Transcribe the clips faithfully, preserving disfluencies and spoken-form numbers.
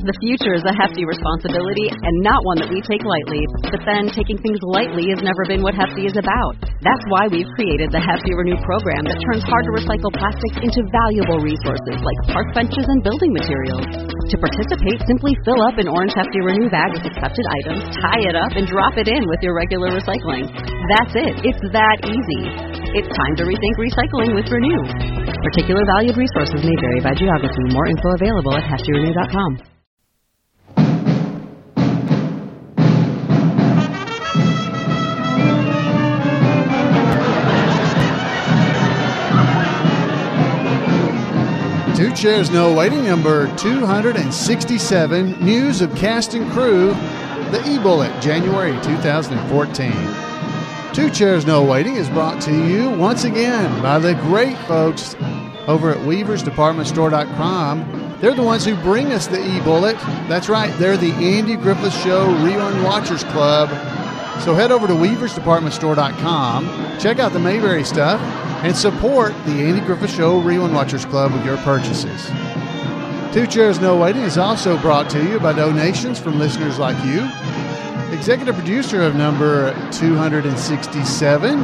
The future is a hefty responsibility and not one that we take lightly. But then, taking things lightly has never been what Hefty is about. That's why we've created the Hefty Renew program that turns hard-to-recycle plastics into valuable resources like park benches and building materials. To participate, simply fill up an orange Hefty Renew bag with accepted items, tie it up, and drop it in with your regular recycling. That's it. It's that easy. It's time to rethink recycling with Renew. Particular valued resources may vary by geography. More info available at hefty renew dot com. Two Chairs No Waiting, number two hundred sixty-seven, News of Cast and Crew, the E-Bullet, January two thousand fourteen. Two Chairs No Waiting is brought to you once again by the great folks over at weavers department store dot com. They're the ones who bring us the E-Bullet. That's right, they're the Andy Griffith Show Rerun Watchers Club. So head over to weavers department store dot com, check out the Mayberry stuff, and support the Andy Griffith Show Rerun Watchers Club with your purchases. Two Chairs No Waiting is also brought to you by donations from listeners like you. Executive producer of number two hundred sixty-seven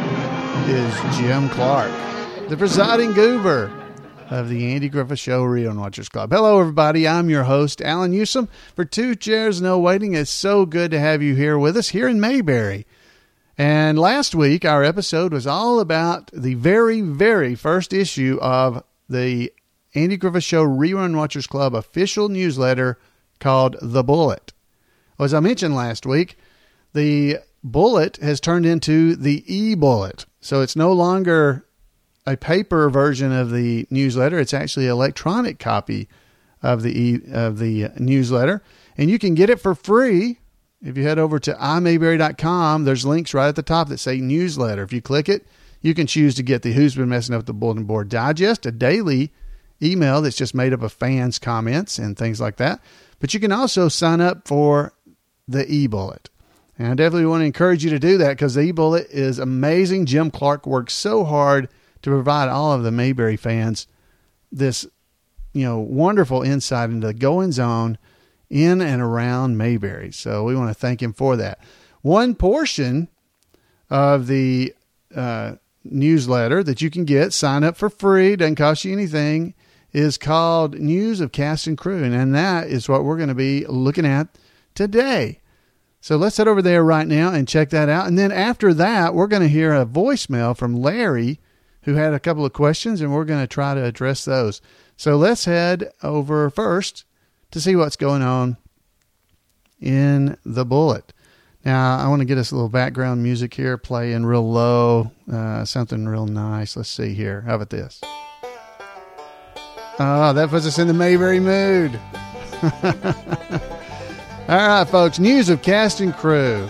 is Jim Clark, the presiding goober of the Andy Griffith Show Rerun Watchers Club. Hello, everybody. I'm your host, Alan Newsom, for Two Chairs No Waiting. It's so good to have you here with us here in Mayberry. And last week, our episode was all about the very, very first issue of the Andy Griffith Show Rerun Watchers Club official newsletter called The Bullet. Well, as I mentioned last week, the Bullet has turned into the E-Bullet. So it's no longer a paper version of the newsletter. It's actually an electronic copy of the e, of the newsletter. And you can get it for free. If you head over to i mayberry dot com, there's links right at the top that say newsletter. If you click it, you can choose to get the Who's Been Messing Up the Bulletin Board Digest, a daily email that's just made up of fans' comments and things like that. But you can also sign up for the E-Bullet. And I definitely want to encourage you to do that because the E-Bullet is amazing. Jim Clark works so hard to provide all of the Mayberry fans this, you know, wonderful insight into the goings on in and around Mayberry. So we want to thank him for that. One portion of the uh, newsletter that you can get, sign up for free, doesn't cost you anything, is called News of Cast and Crew. And that is what we're going to be looking at today. So let's head over there right now and check that out. And then after that, we're going to hear a voicemail from Larry, who had a couple of questions, and we're going to try to address those. So let's head over first to see what's going on in the Bullet. Now, I want to get us a little background music here, playing real low, uh, something real nice. Let's see here. How about this? Oh, that puts us in the Mayberry mood. All right, folks, News of Cast and Crew.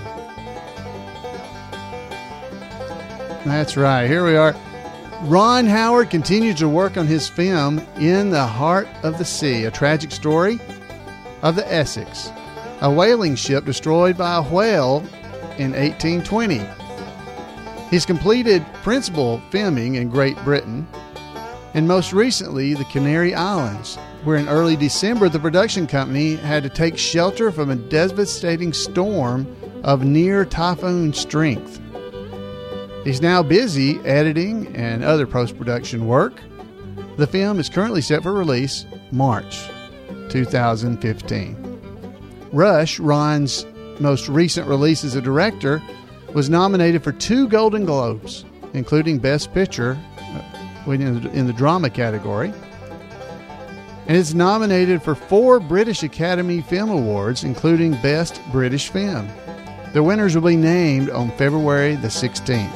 That's right. Here we are. Ron Howard continues to work on his film In the Heart of the Sea, a tragic story of the Essex, a whaling ship destroyed by a whale in eighteen twenty. He's completed principal filming in Great Britain and most recently the Canary Islands, where in early December the production company had to take shelter from a devastating storm of near typhoon strength. He's now busy editing and other post-production work. The film is currently set for release March two thousand fifteen. Rush, Ron's most recent release as a director, was nominated for two Golden Globes, including Best Picture in the drama category, and is nominated for four British Academy Film Awards, including Best British Film. The winners will be named on February the sixteenth.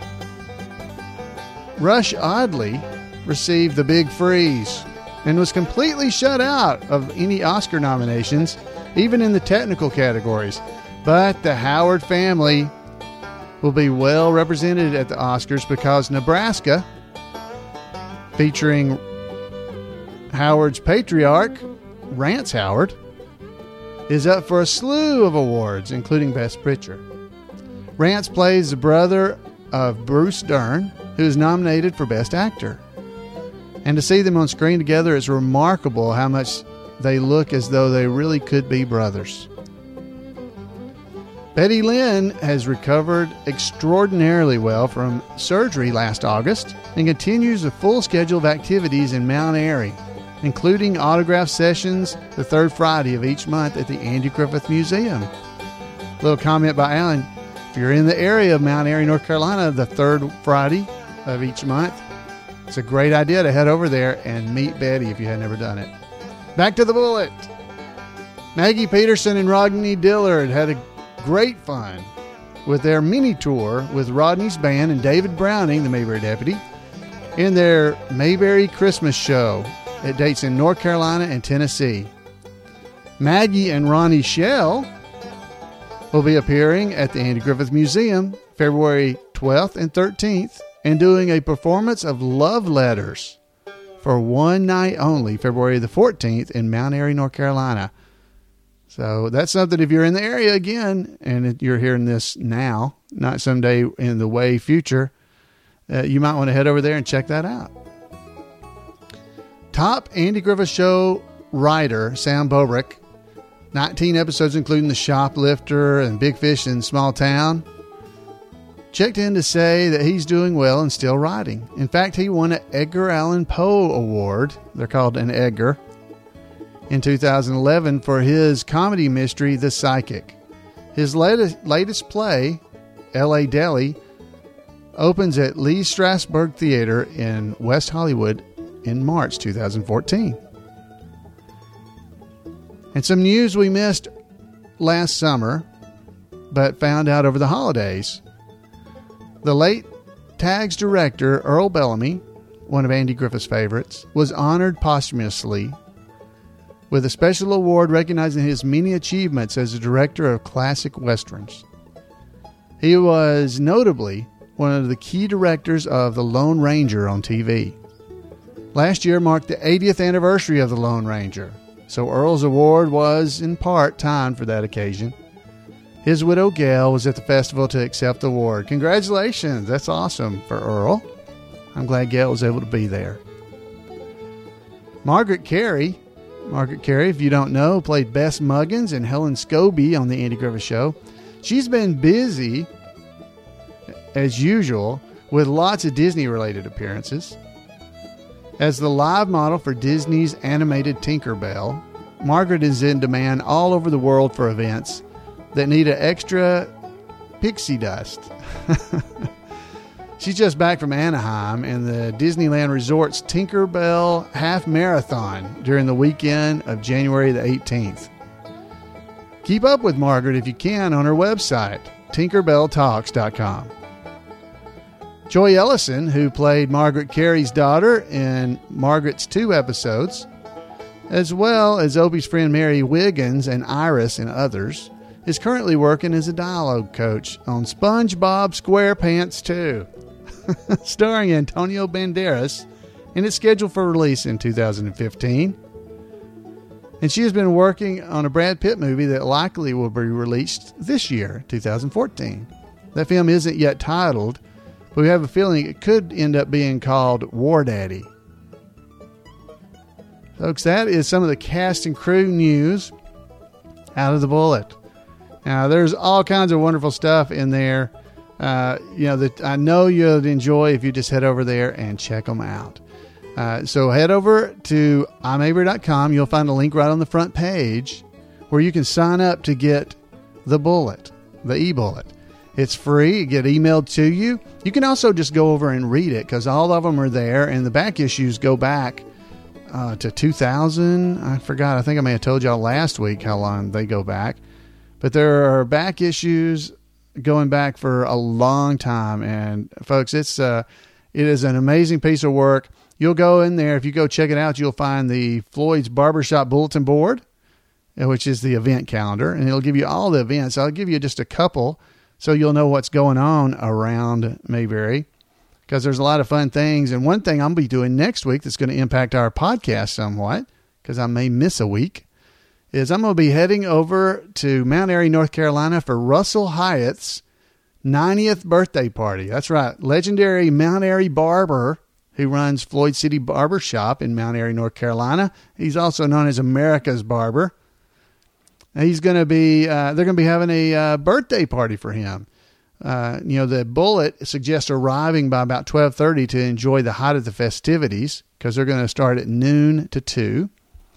Rush oddly received the Big Freeze and was completely shut out of any Oscar nominations, even in the technical categories. But the Howard family will be well represented at the Oscars because Nebraska, featuring Howard's patriarch, Rance Howard, is up for a slew of awards, including Best Picture. Rance plays the brother of Bruce Dern, who is nominated for Best Actor. And to see them on screen together is remarkable how much they look as though they really could be brothers. Betty Lynn has recovered extraordinarily well from surgery last August and continues a full schedule of activities in Mount Airy, including autograph sessions the third Friday of each month at the Andy Griffith Museum. Little comment by Alan: if you're in the area of Mount Airy, North Carolina, the third Friday of each month, it's a great idea to head over there and meet Betty if you had never done it. Back to the Bullet. Maggie Peterson and Rodney Dillard had a great fun with their mini tour with Rodney's band and David Browning, the Mayberry deputy, in their Mayberry Christmas show. It dates in North Carolina and Tennessee. Maggie and Ronnie Shell will be appearing at the Andy Griffith Museum February twelfth and thirteenth and doing a performance of Love Letters for one night only, February the fourteenth in Mount Airy, North Carolina. So that's something, if you're in the area again, and you're hearing this now, not someday in the way future, uh, you might want to head over there and check that out. Top Andy Griffith Show writer Sam Bobrick, nineteen episodes including The Shoplifter and Big Fish in Small Town, checked in to say that he's doing well and still writing. In fact, he won an Edgar Allan Poe Award, they're called an Edgar, in two thousand eleven for his comedy mystery, The Psychic. His latest, latest play, L A Deli, opens at Lee Strasberg Theater in West Hollywood in March two thousand fourteen. And some news we missed last summer, but found out over the holidays. The late Tags director, Earl Bellamy, one of Andy Griffith's favorites, was honored posthumously with a special award recognizing his many achievements as a director of classic westerns. He was notably one of the key directors of The Lone Ranger on T V. Last year marked the eightieth anniversary of The Lone Ranger, so Earl's award was, in part, timed for that occasion. His widow, Gail, was at the festival to accept the award. Congratulations! That's awesome for Earl. I'm glad Gail was able to be there. Margaret Carey, Margaret Carey, if you don't know, played Bess Muggins and Helen Scobie on The Andy Griffith Show. She's been busy, as usual, with lots of Disney-related appearances. As the live model for Disney's animated Tinkerbell, Margaret is in demand all over the world for events that need an extra pixie dust. She's just back from Anaheim and the Disneyland Resort's Tinkerbell Half Marathon during the weekend of January the eighteenth. Keep up with Margaret if you can on her website, tinkerbell talks dot com. Joy Ellison, who played Margaret Carey's daughter in Margaret's two episodes, as well as Opie's friend Mary Wiggins and Iris and others, is currently working as a dialogue coach on SpongeBob SquarePants two, starring Antonio Banderas, and it's scheduled for release in two thousand fifteen. And she has been working on a Brad Pitt movie that likely will be released this year, two thousand fourteen. That film isn't yet titled, but we have a feeling it could end up being called War Daddy. Folks, that is some of the cast and crew news out of the Bullet. Now, there's all kinds of wonderful stuff in there, uh, you know, that I know you'll enjoy if you just head over there and check them out. Uh, so head over to i mayberry dot com. You'll find a link right on the front page where you can sign up to get the Bullet, the e-Bullet. It's free. It gets emailed to you. You can also just go over and read it because all of them are there, and the back issues go back uh, to two thousand. I forgot. I think I may have told y'all last week how long they go back. But there are back issues going back for a long time. And folks, it's uh, it is an amazing piece of work. You'll go in there. If you go check it out, you'll find the Floyd's Barbershop Bulletin Board, which is the event calendar. And it'll give you all the events. I'll give you just a couple so you'll know what's going on around Mayberry, because there's a lot of fun things. And one thing I'm going to be doing next week that's going to impact our podcast somewhat, because I may miss a week, is I'm going to be heading over to Mount Airy, North Carolina for Russell Hyatt's ninetieth birthday party. That's right. Legendary Mount Airy barber who runs Floyd City Barber Shop in Mount Airy, North Carolina. He's also known as America's Barber. He's going to be, uh, they're going to be having a uh, birthday party for him. Uh, you know, the Bullet suggests arriving by about twelve thirty to enjoy the height of the festivities, because they're going to start at noon to two.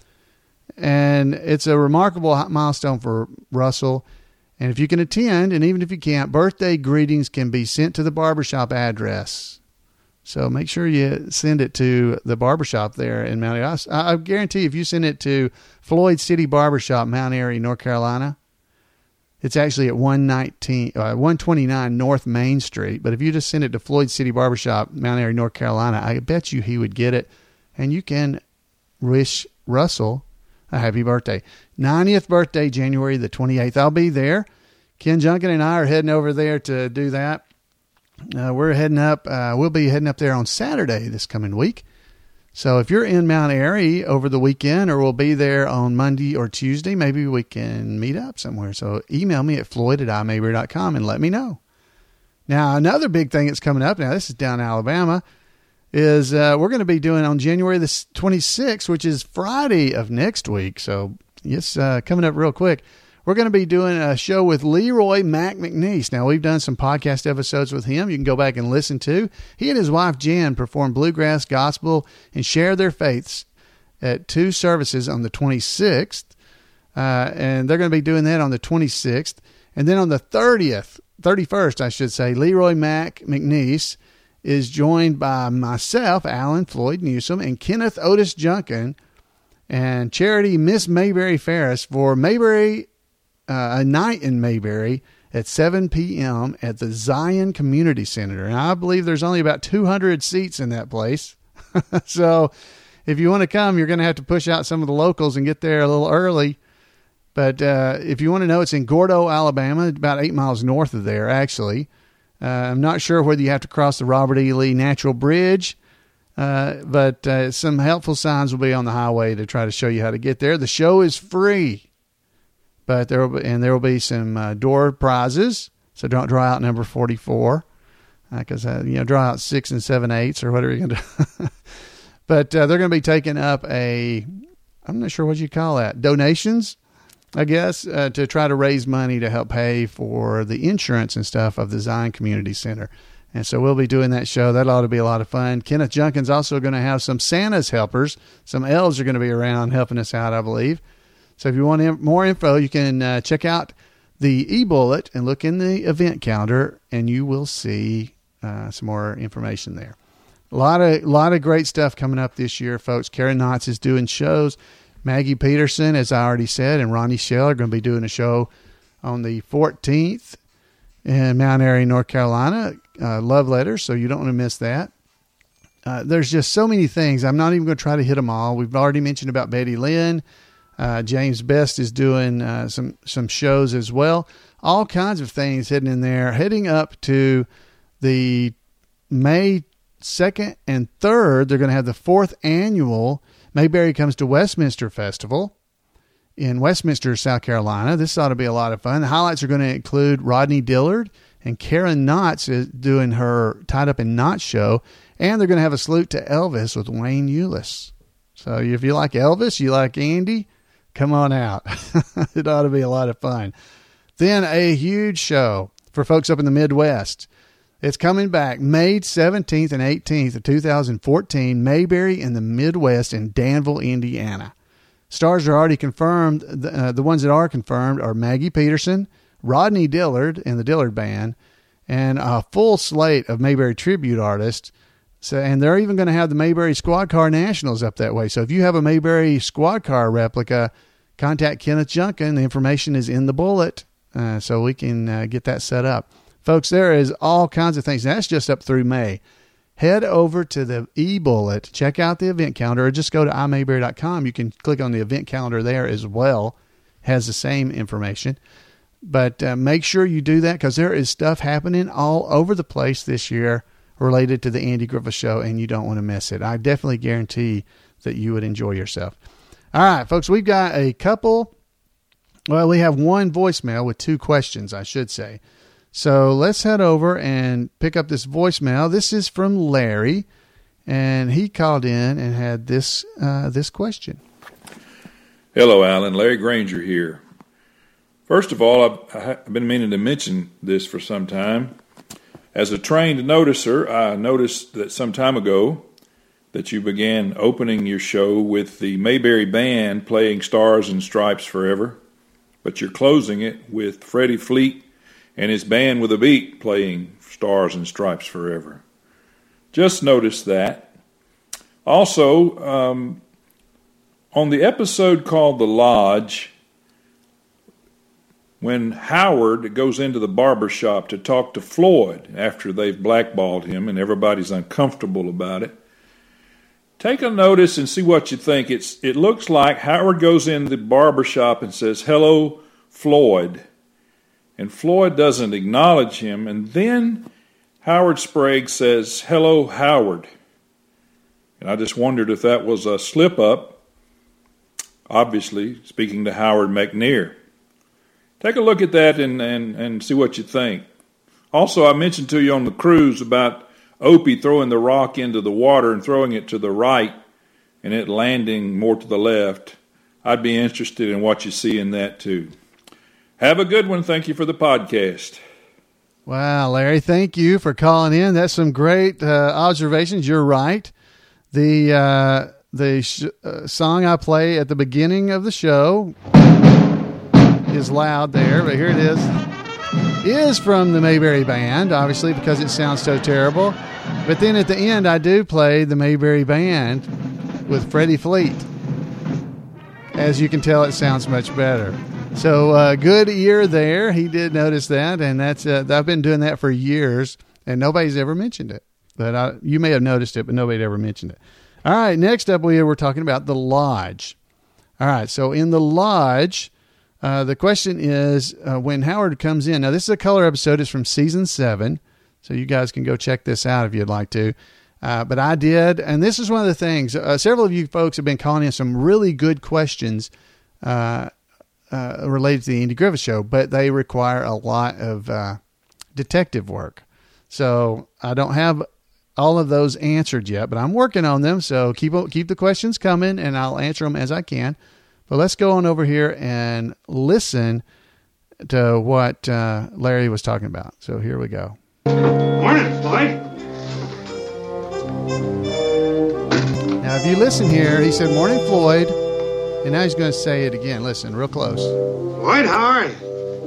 And it's a remarkable milestone for Russell. And if you can attend, and even if you can't, birthday greetings can be sent to the barbershop address. So make sure you send it to the barbershop there in Mount Airy. I, I guarantee if you send it to Floyd City Barbershop, Mount Airy, North Carolina, it's actually at one nineteen, uh, one twenty-nine North Main Street. But if you just send it to Floyd City Barbershop, Mount Airy, North Carolina, I bet you he would get it. And you can wish Russell a happy birthday. ninetieth birthday, January the twenty-eighth. I'll be there. Ken Junkin and I are heading over there to do that. Uh, we're heading up. Uh, we'll be heading up there on Saturday this coming week. So if you're in Mount Airy over the weekend, or we'll be there on Monday or Tuesday, maybe we can meet up somewhere. So email me at floyd at i mayberry dot com and let me know. Now, another big thing that's coming up, now this is down in Alabama, is uh, we're going to be doing on January the twenty-sixth, which is Friday of next week. So it's uh, coming up real quick. We're going to be doing a show with Leroy Mac McNeese. Now, we've done some podcast episodes with him you can go back and listen to. He and his wife, Jan, perform bluegrass, gospel, and share their faiths at two services on the twenty-sixth. Uh, and they're going to be doing that on the twenty-sixth. And then on the thirtieth, thirty-first, I should say, Leroy Mac McNeese is joined by myself, Alan Floyd Newsom, and Kenneth Otis Junkin, and charity Miss Mayberry Ferris for Mayberry Uh, a night in Mayberry at seven p.m. at the Zion Community Center. And I believe there's only about two hundred seats in that place. So if you want to come, you're going to have to push out some of the locals and get there a little early. But uh, if you want to know, it's in Gordo, Alabama, about eight miles north of there, actually. Uh, I'm not sure whether you have to cross the Robert E. Lee Natural Bridge, uh, but uh, some helpful signs will be on the highway to try to show you how to get there. The show is free. But there will be, and there will be some uh, door prizes, so don't draw out number forty-four, because uh, uh, you know draw out six and seven eighths or whatever you're going to do. But uh, they're going to be taking up a, I'm not sure what you call that, donations, I guess, uh, to try to raise money to help pay for the insurance and stuff of the Zion Community Center. And so we'll be doing that show. That ought to be a lot of fun. Kenneth Junkin's also going to have some Santa's helpers. Some elves are going to be around helping us out, I believe. So if you want more info, you can uh, check out the e-bullet and look in the event calendar, and you will see uh, some more information there. A lot of lot of great stuff coming up this year, folks. Karen Knotts is doing shows. Maggie Peterson, as I already said, and Ronnie Shell are going to be doing a show on the fourteenth in Mount Airy, North Carolina. Uh, love letters, so you don't want to miss that. Uh, there's just so many things. I'm not even going to try to hit them all. We've already mentioned about Betty Lynn. Uh, James Best is doing uh, some some shows as well. All kinds of things hidden in there. Heading up to the May second and third, they're going to have the fourth annual Mayberry Comes to Westminster Festival in Westminster, South Carolina. This ought to be a lot of fun. The highlights are going to include Rodney Dillard, and Karen Knotts is doing her Tied Up in Knots show. And they're going to have a salute to Elvis with Wayne Eulis. So if you like Elvis, you like Andy, come on out. It ought to be a lot of fun. Then a huge show for folks up in the Midwest. It's coming back May seventeenth and eighteenth of two thousand fourteen, Mayberry in the Midwest in Danville, Indiana. Stars are already confirmed. The, uh, the ones that are confirmed are Maggie Peterson, Rodney Dillard and the Dillard Band, and a full slate of Mayberry tribute artists. So, and they're even going to have the Mayberry Squad Car Nationals up that way. So if you have a Mayberry Squad Car replica, contact Kenneth Junkin. The information is in the bullet, uh, so we can uh, get that set up. Folks, there is all kinds of things. That's just up through May. Head over to the e-bullet, check out the event calendar, or just go to i mayberry dot com. You can click on the event calendar there as well. Has the same information. But uh, make sure you do that, because there is stuff happening all over the place this year related to the Andy Griffith Show, and you don't want to miss it. I definitely guarantee that you would enjoy yourself. All right, folks, we've got a couple. Well, we have one voicemail with two questions, I should say. So let's head over and pick up this voicemail. This is from Larry, and he called in and had this uh, this question. Hello, Alan. Larry Granger here. First of all, I've, I've been meaning to mention this for some time. As a trained noticer, I noticed that some time ago that you began opening your show with the Mayberry Band playing Stars and Stripes Forever, but you're closing it with Freddie Fleet and his band with a beat playing Stars and Stripes Forever. Just noticed that. Also, um, on the episode called The Lodge, when Howard goes into the barber shop to talk to Floyd after they've blackballed him and everybody's uncomfortable about it, take a notice and see what you think. It's It looks like Howard goes in the barber shop and says, "Hello, Floyd." And Floyd doesn't acknowledge him. And then Howard Sprague says, "Hello, Howard." And I just wondered if that was a slip-up, obviously speaking to Howard McNear. Take a look at that and, and, and see what you think. Also, I mentioned to you on the cruise about Opie throwing the rock into the water and throwing it to the right and it landing more to the left. I'd be interested in what you see in that too. Have a good one. Thank you for the podcast. Wow, Larry, thank you for calling in. That's some great uh, observations. You're right. The uh, the sh- uh, song I play at the beginning of the show is loud there, but here it is. Is from the Mayberry Band, obviously, because it sounds so terrible. But then at the end, I do play the Mayberry Band with Freddie Fleet. As you can tell, it sounds much better. So uh, good ear there. He did notice that, and that's uh, I've been doing that for years, and nobody's ever mentioned it. But I, you may have noticed it, but nobody ever mentioned it. All right, next up, we were talking about the Lodge. All right, so in the Lodge, uh, the question is uh, when Howard comes in. Now, this is a color episode. It's from season seven, so you guys can go check this out if you'd like to. Uh, but I did, and this is one of the things. Uh, several of you folks have been calling in some really good questions uh, uh, related to the Andy Griffith Show, but they require a lot of uh, detective work. So I don't have all of those answered yet, but I'm working on them. So keep keep the questions coming, and I'll answer them as I can. But let's go on over here and listen to what uh, Larry was talking about. So here we go. Morning, Floyd. Now, if you listen here, he said, "Morning, Floyd." And now he's going to say it again. Listen, real close. Floyd, how are you?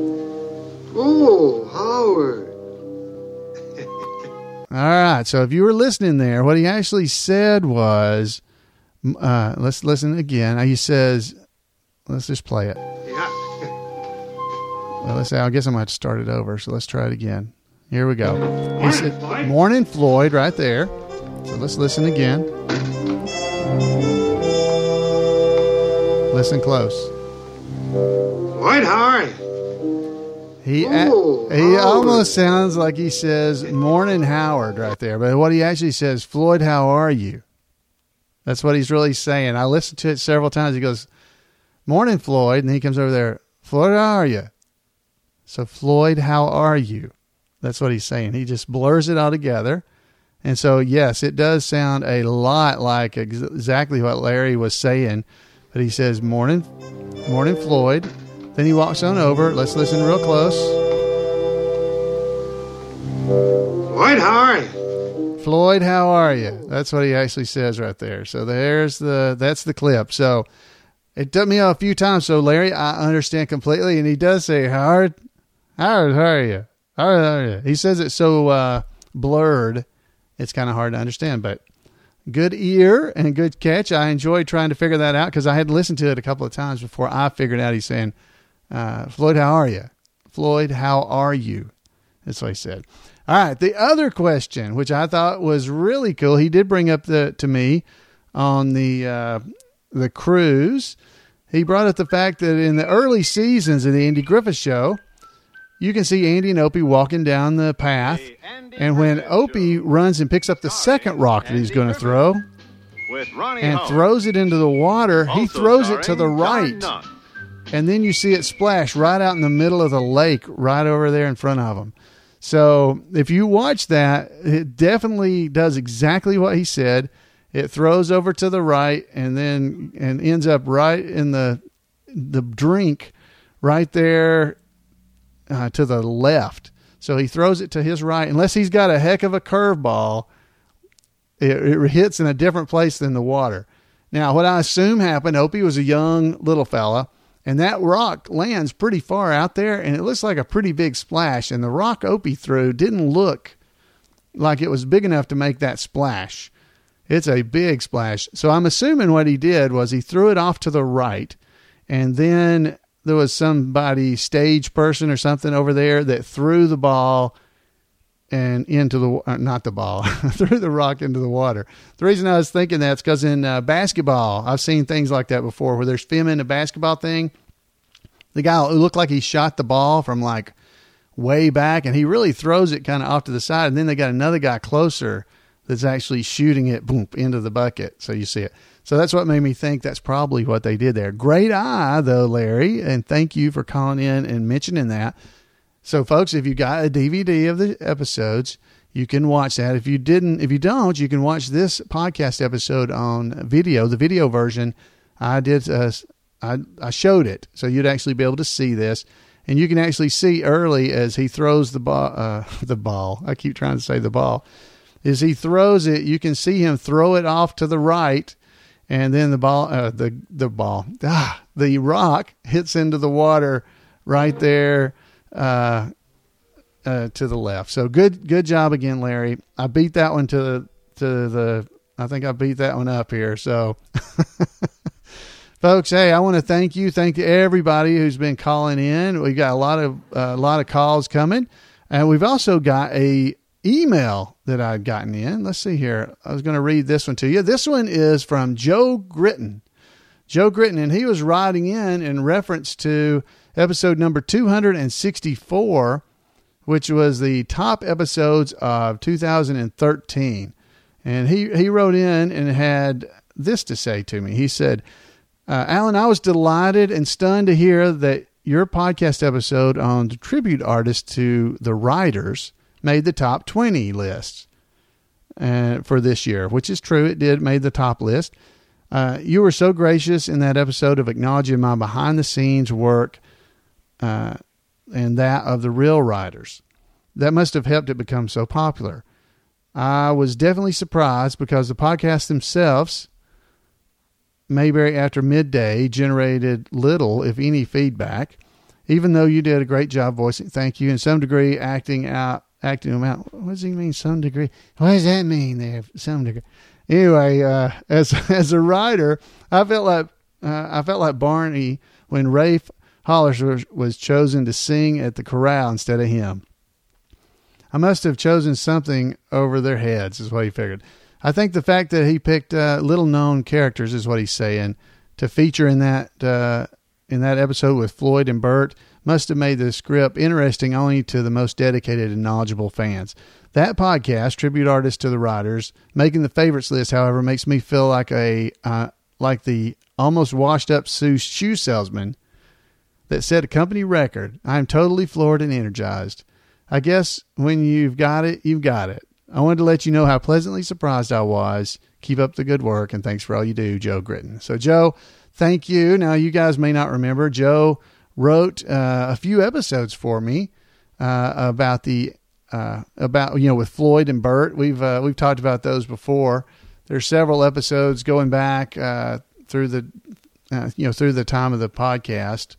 Oh, Howard. All right. So if you were listening there, what he actually said was, uh, let's listen again. He says, let's just play it. Yeah. Well, let's say, I guess I'm going to have to start it over. So let's try it again. Here we go. Morning, he said, Floyd. "Morning, Floyd," right there. So let's listen again. Listen close. Floyd, how are you? He Oh, a- he Howard. almost sounds like he says, "Morning, Howard," right there. But what he actually says, "Floyd, how are you?" That's what he's really saying. I listened to it several times. He goes, "Morning, Floyd." And he comes over there, "Floyd, how are you?" So, "Floyd, how are you?" That's what he's saying. He just blurs it all together. And so, yes, it does sound a lot like ex- exactly what Larry was saying. But he says, "Morning, morning, Floyd." Then he walks on over. Let's listen real close. Floyd, how are you? "Floyd, how are you?" That's what he actually says right there. So there's the, that's the clip. So it took me a few times. So Larry, I understand completely. And he does say, Howard, Howard, how are you? Howard, how are you? He says it so uh, blurred. It's kind of hard to understand, but good ear and good catch. I enjoyed trying to figure that out because I had to listen to it a couple of times before I figured out he's saying, uh, "Floyd, how are you? Floyd, how are you?" That's what he said. All right. The other question, which I thought was really cool, he did bring up the, to me on the, uh, the cruise. He brought up the fact that in the early seasons of the Andy Griffith Show, you can see Andy and Opie walking down the path. And when Opie runs and picks up the second rock that he's going to throw and throws it into the water, he throws it to the right. And then you see it splash right out in the middle of the lake right over there in front of him. So if you watch that, it definitely does exactly what he said. It throws over to the right and then and ends up right in the the drink right there uh, to the left. So he throws it to his right. Unless he's got a heck of a curveball, it, it hits in a different place than the water. Now, what I assume happened, Opie was a young little fella, and that rock lands pretty far out there, and it looks like a pretty big splash. And the rock Opie threw didn't look like it was big enough to make that splash. It's a big splash. So I'm assuming what he did was he threw it off to the right, and then there was somebody, stage person or something over there, that threw the ball and into the, uh, not the ball, threw the rock into the water. The reason I was thinking that's because in uh, basketball, I've seen things like that before where there's film in a basketball thing. The guy who looked like he shot the ball from like way back, and he really throws it kind of off to the side. And then they got another guy closer that's actually shooting it boom into the bucket. So you see it. So that's what made me think that's probably what they did there. Great eye though, Larry. And thank you for calling in and mentioning that. So folks, if you got a D V D of the episodes, you can watch that. If you didn't, if you don't, you can watch this podcast episode on video, the video version. I did, uh, I, I showed it. So you'd actually be able to see this, and you can actually see early as he throws the ball, uh, the ball. I keep trying to say the ball. As he throws it, you can see him throw it off to the right, and then the ball, uh, the the ball, ah, the rock hits into the water right there uh, uh, to the left. So good, good job again, Larry. I beat that one to the to the. I think I beat that one up here. So, folks, hey, I want to thank you. Thank you everybody who's been calling in. We got a lot of uh, a lot of calls coming, and we've also got a email that I'd gotten in. Let's see here. I was going to read this one to you. This one is from Joe Gritton. Joe Gritton, and he was writing in in reference to episode number two hundred sixty-four, which was the top episodes of two thousand thirteen. And he, he wrote in and had this to say to me. He said, uh, Alan, I was delighted and stunned to hear that your podcast episode on the tribute artist to the writers made the top twenty lists uh, for this year, which is true. It did made the top list. Uh, you were so gracious in that episode of acknowledging my behind the scenes work uh, and that of the real writers. That must have helped it become so popular. I was definitely surprised because the podcasts themselves, Mayberry After Midday, generated little, if any, feedback, even though you did a great job voicing, thank you, in some degree acting out acting them out. What does he mean, some degree? What does that mean there, some degree? Anyway, uh, as as a writer, I felt like uh, I felt like Barney when Rafe Hollers was, was chosen to sing at the chorale instead of him. I must have chosen something over their heads, is what he figured. I think the fact that he picked uh, little-known characters, is what he's saying, to feature in that uh, in that episode with Floyd and Bert must have made the script interesting only to the most dedicated and knowledgeable fans. That podcast, Tribute Artist to the Writers, making the favorites list, however, makes me feel like a uh, like the almost washed-up shoe salesman that set a company record. I am totally floored and energized. I guess when you've got it, you've got it. I wanted to let you know how pleasantly surprised I was. Keep up the good work, and thanks for all you do, Joe Gritton. So, Joe, thank you. Now, you guys may not remember, Joe wrote uh, a few episodes for me uh, about the uh, about you know with Floyd and Bert. We've uh, we've talked about those before. There's several episodes going back uh, through the uh, you know through the time of the podcast.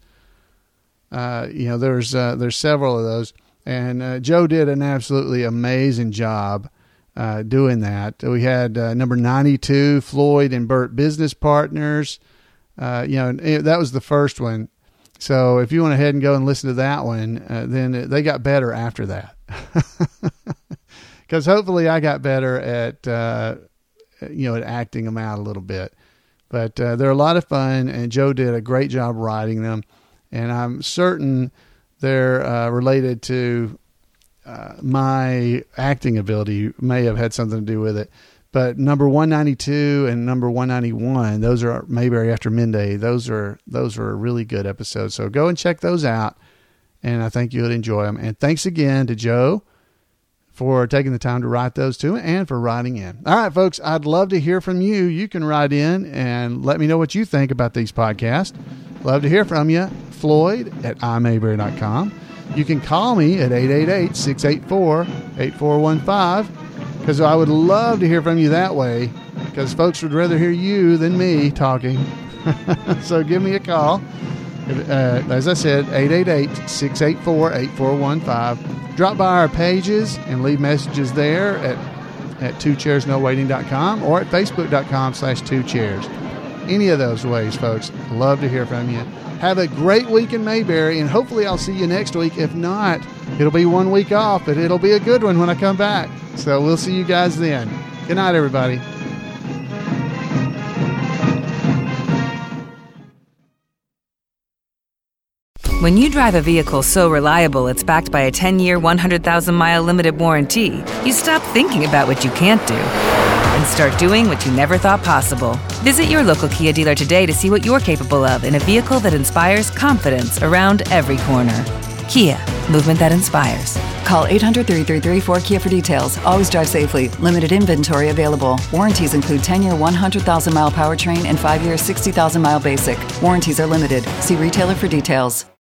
Uh, you know there's uh, there's several of those, and uh, Joe did an absolutely amazing job uh, doing that. We had uh, number ninety-two, Floyd and Bert business partners. Uh, you know that was the first one. So if you went ahead and go and listen to that one, uh, then they got better after that. Because hopefully I got better at, uh, you know, at acting them out a little bit. But uh, they're a lot of fun, and Joe did a great job writing them. And I'm certain they're uh, related to uh, my acting ability, may have had something to do with it. But number one ninety-two and number one ninety-one, those are Mayberry After Midday. Those are those are really good episodes. So go and check those out, and I think you'll enjoy them. And thanks again to Joe for taking the time to write those to and for writing in. All right, folks, I'd love to hear from you. You can write in and let me know what you think about these podcasts. Love to hear from you. Floyd at i mayberry dot com. You can call me at eight eight eight, six eight four, eight four one five because I would love to hear from you that way because folks would rather hear you than me talking. So give me a call. Uh, as I said, eight eight eight, six eight four, eight four one five. Drop by our pages and leave messages there at, at two chairs no waiting dot com or at facebook dot com slash two chairs. Any of those ways, folks. Love to hear from you. Have a great week in Mayberry, and hopefully I'll see you next week. If not, it'll be one week off, but it'll be a good one when I come back. So we'll see you guys then. Good night, everybody. When you drive a vehicle so reliable it's backed by a ten-year, one hundred thousand mile limited warranty, you stop thinking about what you can't do and start doing what you never thought possible. Visit your local Kia dealer today to see what you're capable of in a vehicle that inspires confidence around every corner. Kia, movement that inspires. Call eight hundred, three three three, four Kia for details. Always drive safely. Limited inventory available. Warranties include ten-year, one hundred thousand mile powertrain and five-year, sixty thousand mile basic. Warranties are limited. See retailer for details.